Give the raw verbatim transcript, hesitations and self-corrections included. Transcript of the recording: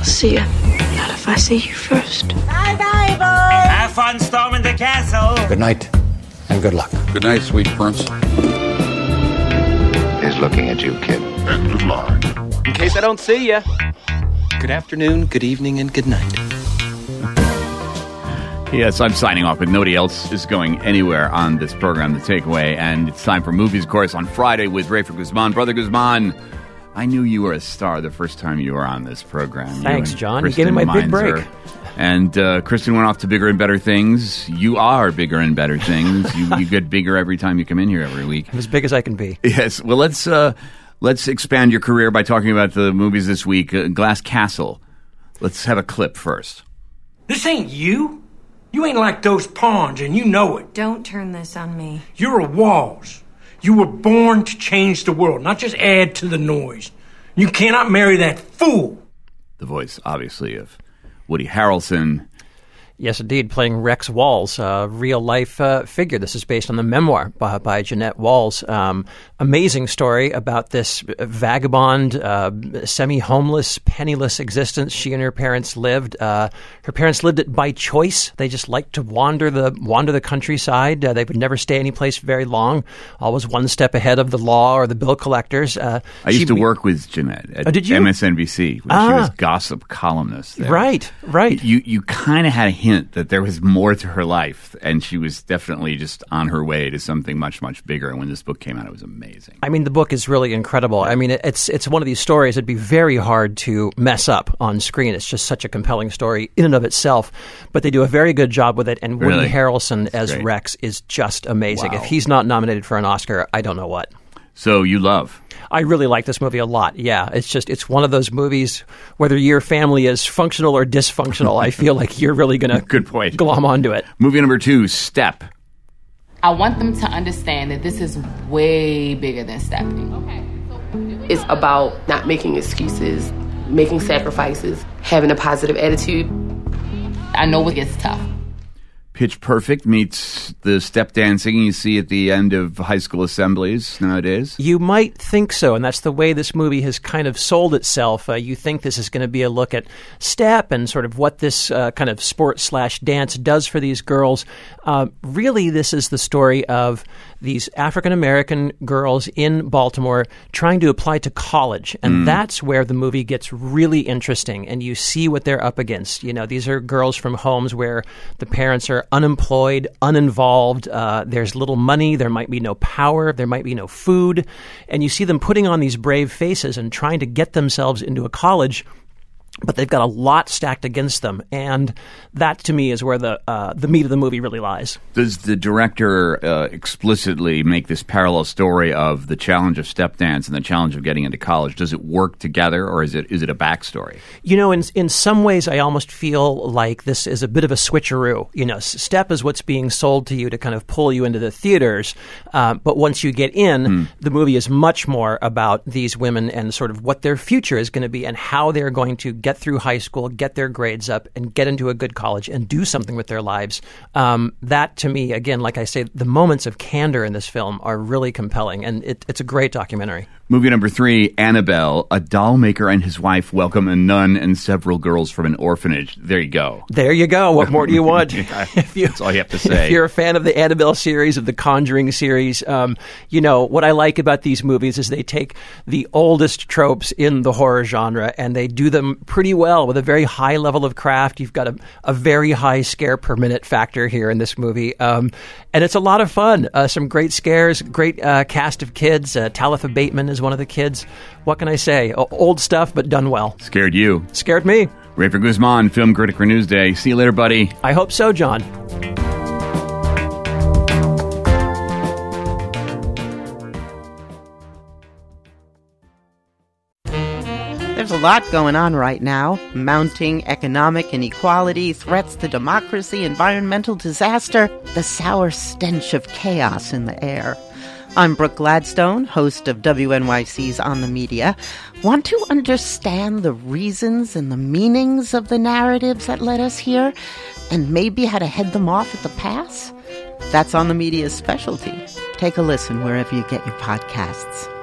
see you. Not if I see you first. Bye-bye, boys. Have fun storming the castle. Good night, and good luck. Good night, sweet prince. He's looking at you, kid. End of line. In case I don't see you, good afternoon, good evening, and good night. Yes, I'm signing off, but nobody else is going anywhere on this program, The Takeaway. And it's time for Movies, of course, on Friday with Rafer Guzman. Brother Guzman, I knew you were a star the first time you were on this program. Thanks, you John. You gave me my big break. And uh, Kristen went off to bigger and better things. You are bigger and better things. you, you get bigger every time you come in here every week. I'm as big as I can be. Yes. Well, let's uh, let's expand your career by talking about the movies this week. Uh, Glass Castle. Let's have a clip first. This ain't you. You ain't like those pawns, and you know it. Don't turn this on me. You're a Walls. You were born to change the world, not just add to the noise. You cannot marry that fool. The voice, obviously, of Woody Harrelson. Yes, indeed, playing Rex Walls, a real-life uh, figure. This is based on the memoir by, by Jeanette Walls. Um, amazing story about this vagabond, uh, semi-homeless, penniless existence she and her parents lived. Uh, her parents lived it by choice. They just liked to wander the wander the countryside. Uh, they would never stay any place very long, always one step ahead of the law or the bill collectors. Uh, I used to work with Jeanette at oh, did you? M S N B C when ah. she was gossip columnist there. Right, right. You, you kind of had a hint that there was more to her life, and she was definitely just on her way to something much, much bigger. And when this book came out, it was amazing. I mean, the book is really incredible. I mean, it's it's one of these stories that'd be very hard to mess up on screen. It's just such a compelling story in and of itself. But they do a very good job with it, and Woody Really? Harrelson That's as great. Rex is just amazing. Wow. If he's not nominated for an Oscar, I don't know what. So you love. I really like this movie a lot. Yeah, it's just it's one of those movies, whether your family is functional or dysfunctional, I feel like you're really going to Good point. glom onto it. Movie number two, Step. I want them to understand that this is way bigger than stepping. Okay. It's about not making excuses, making sacrifices, having a positive attitude. I know it gets tough. Pitch Perfect meets the step dancing you see at the end of high school assemblies nowadays. You might think so, and that's the way this movie has kind of sold itself. Uh, you think this is going to be a look at step and sort of what this uh, kind of sport slash dance does for these girls. Uh, really, this is the story of these African-American girls in Baltimore trying to apply to college, and Mm. that's where the movie gets really interesting, and you see what they're up against. You know, these are girls from homes where the parents are unemployed, uninvolved, uh, there's little money, there might be no power, there might be no food, and you see them putting on these brave faces and trying to get themselves into a college, but they've got a lot stacked against them, and that to me is where the uh, the meat of the movie really lies. Does the director uh, explicitly make this parallel story of the challenge of step dance and the challenge of getting into college? Does it work together, or is it is it a backstory? You know, in in some ways, I almost feel like this is a bit of a switcheroo. You know, step is what's being sold to you to kind of pull you into the theaters, uh, but once you get in, mm. the movie is much more about these women and sort of what their future is going to be and how they're going to get through high school, get their grades up, and get into a good college and do something with their lives. Um, that, to me, again, like I say, the moments of candor in this film are really compelling, and it, it's a great documentary. Movie number three, Annabelle. A doll maker and his wife welcome a nun and several girls from an orphanage. There you go. There you go. What more do you want? yeah, if you, that's all you have to say. If you're a fan of the Annabelle series, of the Conjuring series, um, you know, what I like about these movies is they take the oldest tropes in the horror genre and they do them pretty well with a very high level of craft. You've got a, a very high scare per minute factor here in this movie. Um, and it's a lot of fun. Uh, some great scares, great uh, cast of kids. Uh, Talitha Bateman is one of the kids. What can I say? O- old stuff, but done well. Scared you. Scared me. Rafer Guzman, Film Critic for Newsday. See you later, buddy. I hope so, John. There's a lot going on right now. Mounting economic inequality, threats to democracy, environmental disaster, the sour stench of chaos in the air. I'm Brooke Gladstone, host of W N Y C's On the Media. Want to understand the reasons and the meanings of the narratives that led us here, and maybe how to head them off at the pass? That's On the Media's specialty. Take a listen wherever you get your podcasts.